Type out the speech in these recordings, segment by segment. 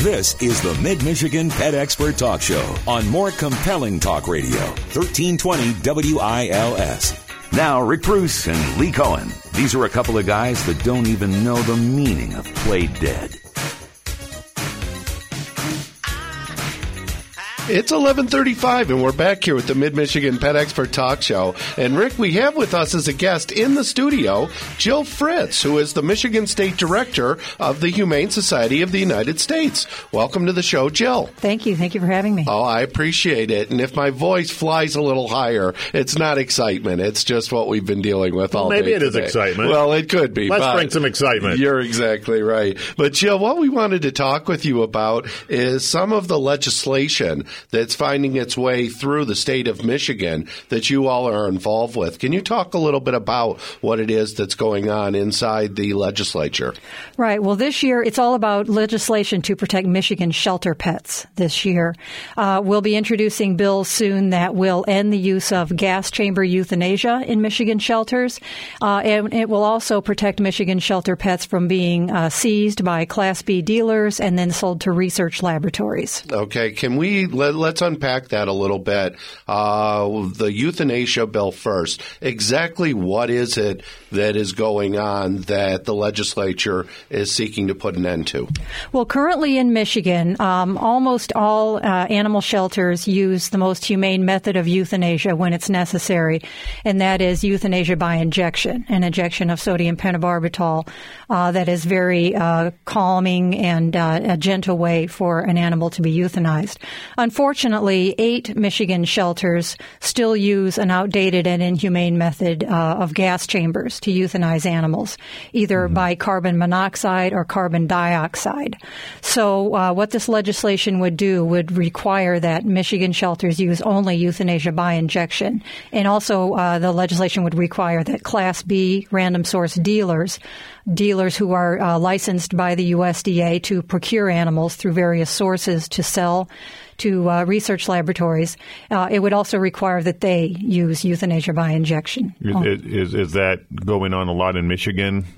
This is the Mid-Michigan Pet Expert Talk Show on more compelling talk radio, 1320 WILS. Now, Rick Bruce and Lee Cohen. These are a couple of guys that don't even know the meaning of play dead. It's 11:35, and we're back here with the Mid-Michigan Pet Expert Talk Show. And, Rick, we have with us as a guest in the studio Jill Fritz, who is the Michigan State Director of the Humane Society of the United States. Welcome to the show, Jill. Thank you. Thank you for having me. Oh, I appreciate it. And if my voice flies a little higher, it's not excitement. It's just what we've been dealing with all day Maybe it today. is excitement. Well, it could be. Let's bring some excitement. You're exactly right. But, Jill, what we wanted to talk with you about is some of the legislation that's finding its way through the state of Michigan that you all are involved with. Can you talk a little bit about what it is that's going on inside the legislature? Right. Well, this year it's all about legislation to protect Michigan shelter pets this year. We'll be introducing bills soon that will end the use of gas chamber euthanasia in Michigan shelters. And it will also protect Michigan shelter pets from being seized by Class B dealers and then sold to research laboratories. Okay. Can we let's unpack that a little bit. The euthanasia bill first. Exactly what is it that is going on that the legislature is seeking to put an end to? Well, currently in Michigan, almost all animal shelters use the most humane method of euthanasia when it's necessary, and that is euthanasia by injection, an injection of sodium pentobarbital that is very calming and a gentle way for an animal to be euthanized. Unfortunately, 8 Michigan shelters still use an outdated and inhumane method of gas chambers to euthanize animals, either by carbon monoxide or carbon dioxide. So what this legislation would do would require that Michigan shelters use only euthanasia by injection. And also the legislation would require that Class B random source dealers who are licensed by the USDA to procure animals through various sources to sell to research laboratories. It would also require that they use euthanasia by injection. Is that going on a lot in Michigan?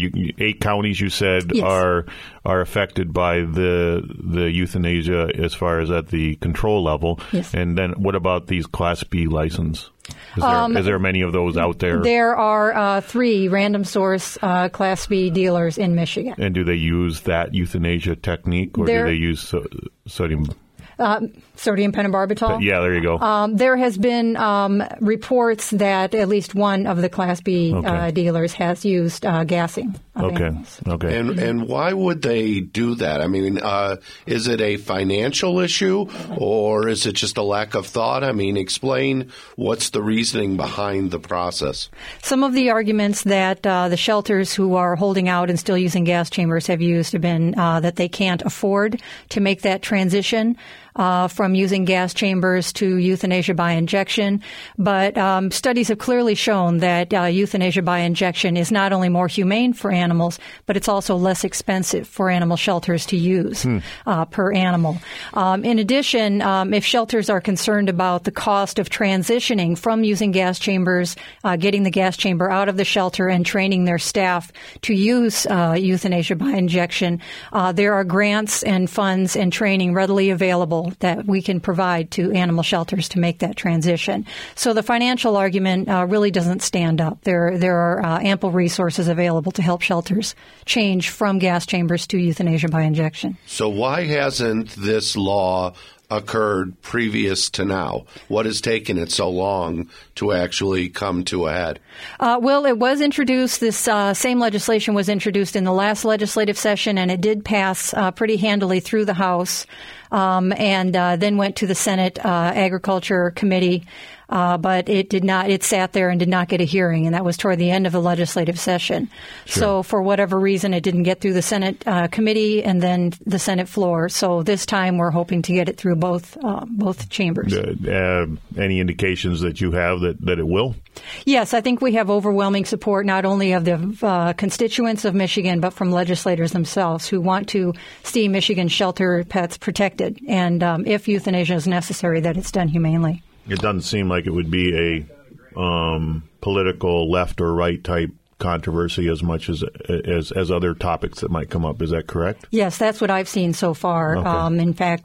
8 counties, you said, yes, are affected by the euthanasia as far as at the control level. Yes. And then what about these Class B license? Is there many of those out there? There are 3 random source Class B dealers in Michigan. And do they use that euthanasia technique, or do they use sodium? Sodium pentobarbital? Yeah, there you go. There has been reports that at least one of the Class B dealers has used gassing of animals. Okay. And why would they do that? I mean, is it a financial issue, or is it just a lack of thought? I mean, explain what's the reasoning behind the process. Some of the arguments that the shelters who are holding out and still using gas chambers have used have been that they can't afford to make that transition from using gas chambers to euthanasia by injection. But studies have clearly shown that euthanasia by injection is not only more humane for animals, but it's also less expensive for animal shelters to use per animal. In addition, if shelters are concerned about the cost of transitioning from using gas chambers, getting the gas chamber out of the shelter and training their staff to use euthanasia by injection, there are grants and funds and training readily available that we can provide to animal shelters to make that transition. So the financial argument really doesn't stand up. There are ample resources available to help shelters change from gas chambers to euthanasia by injection. So why hasn't this law occurred previous to now? What has taken it so long to actually come to a head? Well, it was introduced. This same legislation was introduced in the last legislative session, and it did pass pretty handily through the House, and then went to the Senate Agriculture Committee. But it did not. It sat there and did not get a hearing, and that was toward the end of the legislative session. Sure. So, for whatever reason, it didn't get through the Senate committee and then the Senate floor. So, this time we're hoping to get it through both chambers. Any indications that you have that it will? Yes, I think we have overwhelming support not only of the constituents of Michigan, but from legislators themselves who want to see Michigan shelter pets protected, and if euthanasia is necessary, that it's done humanely. It doesn't seem like it would be a political left or right type controversy as much as other topics that might come up. Is that correct? Yes, that's what I've seen so far. Okay. In fact,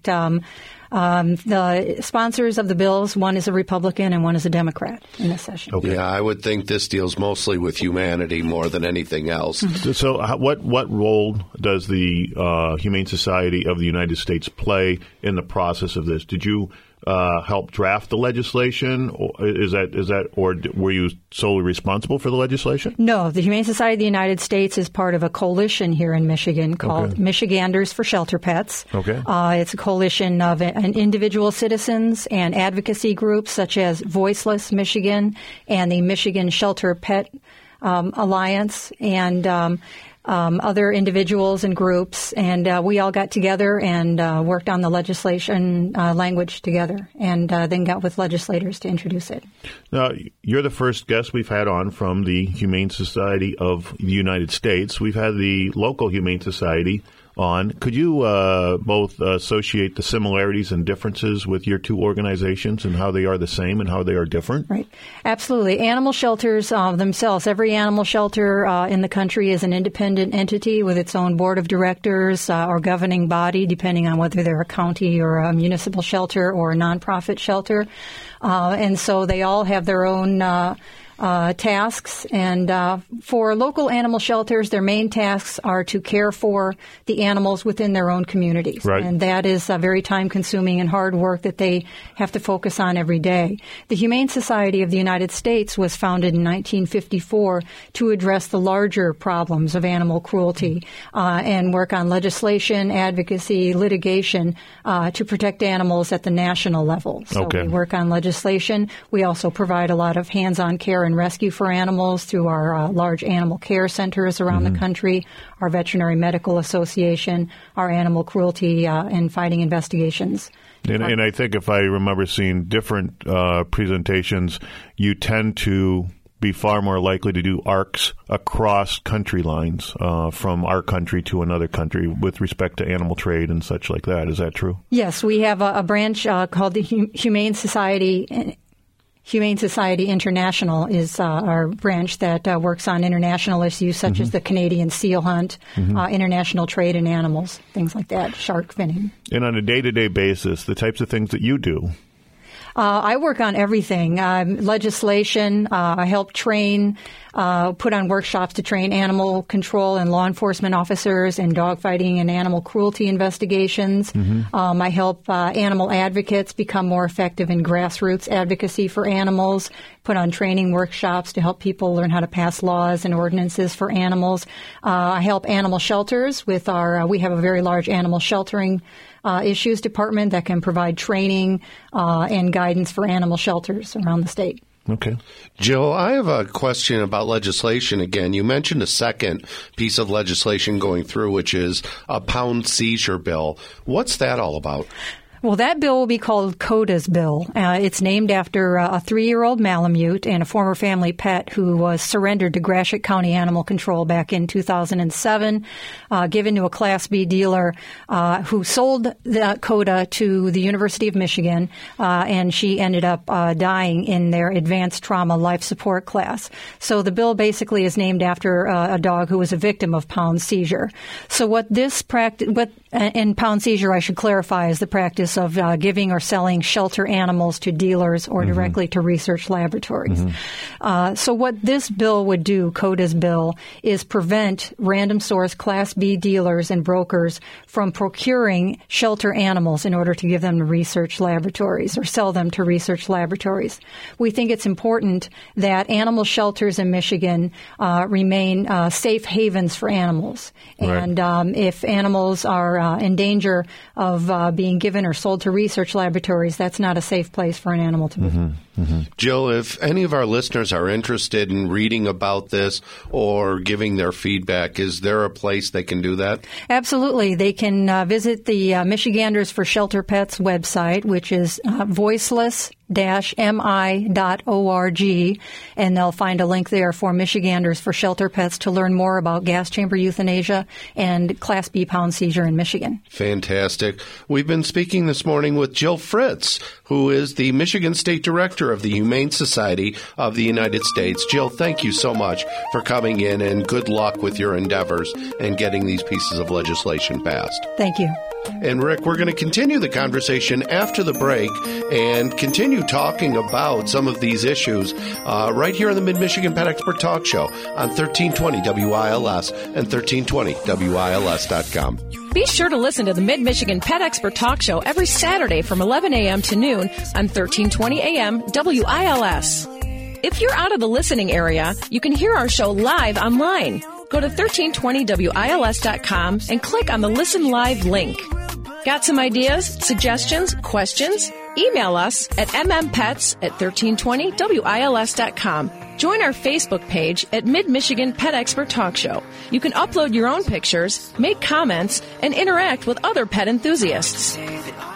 the sponsors of the bills, one is a Republican and one is a Democrat in this session. Okay. Yeah, I would think this deals mostly with humanity more than anything else. So what role does the Humane Society of the United States play in the process of this? Did you help draft the legislation, or or were you solely responsible for the legislation? No, the Humane Society of the United States is part of a coalition here in Michigan called Michiganders for Shelter Pets. Okay. It's a coalition of individual citizens and advocacy groups such as Voiceless Michigan and the Michigan Shelter Pet Alliance and other individuals and groups, and we all got together and worked on the legislation language together, and then got with legislators to introduce it. Now, you're the first guest we've had on from the Humane Society of the United States. We've had the local Humane Society on. Could you both associate the similarities and differences with your two organizations and how they are the same and how they are different? Right. Absolutely. Animal shelters themselves, every animal shelter in the country is an independent entity with its own board of directors or governing body, depending on whether they're a county or a municipal shelter or a nonprofit shelter. And so they all have their own tasks. And for local animal shelters, their main tasks are to care for the animals within their own communities. Right. And that is very time-consuming and hard work that they have to focus on every day. The Humane Society of the United States was founded in 1954 to address the larger problems of animal cruelty and work on legislation, advocacy, litigation to protect animals at the national level. So we work on legislation. We also provide a lot of hands-on care and rescue for animals through our large animal care centers around the country, our Veterinary Medical Association, our animal cruelty and fighting investigations. And I think if I remember seeing different presentations, you tend to be far more likely to do ARCs across country lines from our country to another country with respect to animal trade and such like that. Is that true? Yes, we have a branch called the Humane Society. Humane Society International is our branch that works on international issues such as the Canadian seal hunt, international trade in animals, things like that, shark finning. And on a day-to-day basis, the types of things that you do. I work on everything. Legislation. I help train, put on workshops to train animal control and law enforcement officers in dogfighting and animal cruelty investigations. I help animal advocates become more effective in grassroots advocacy for animals, put on training workshops to help people learn how to pass laws and ordinances for animals. I help animal shelters with we have a very large animal sheltering issues department that can provide training and guidance for animal shelters around the state. Okay. Jill, I have a question about legislation again. You mentioned a second piece of legislation going through, which is a pound seizure bill. What's that all about? Well, that bill will be called CODA's bill. It's named after a 3-year-old Malamute and a former family pet who was surrendered to Gratiot County Animal Control back in 2007, given to a Class B dealer who sold the CODA to the University of Michigan, and she ended up dying in their advanced trauma life support class. So the bill basically is named after a dog who was a victim of pound seizure. So what this practice, in pound seizure, I should clarify, is the practice of giving or selling shelter animals to dealers or directly to research laboratories. So what this bill would do, CODA's bill, is prevent random source Class B dealers and brokers from procuring shelter animals in order to give them to research laboratories or sell them to research laboratories. We think it's important that animal shelters in Michigan remain safe havens for animals. And if animals are in danger of being given or sold to research laboratories, that's not a safe place for an animal to be. Jill, if any of our listeners are interested in reading about this or giving their feedback, is there a place they can do that? Absolutely. They can visit the Michiganders for Shelter Pets website, which is voiceless-mi.org, and they'll find a link there for Michiganders for Shelter Pets to learn more about gas chamber euthanasia and Class B pound seizure in Michigan. Fantastic. We've been speaking this morning with Jill Fritz, who is the Michigan State Director of the Humane Society of the United States. Jill, thank you so much for coming in, and good luck with your endeavors and getting these pieces of legislation passed. Thank you. And Rick, we're going to continue the conversation after the break and continue talking about some of these issues right here on the Mid-Michigan Pet Expert Talk Show on 1320 WILS and 1320WILS.com. Be sure to listen to the Mid-Michigan Pet Expert Talk Show every Saturday from 11 a.m. to noon on 1320 a.m. WILS. If you're out of the listening area, you can hear our show live online. Go to 1320WILS.com and click on the Listen Live link. Got some ideas, suggestions, questions? Email us at mmpets@1320WILS.com. Join our Facebook page at Mid-Michigan Pet Expert Talk Show. You can upload your own pictures, make comments, and interact with other pet enthusiasts.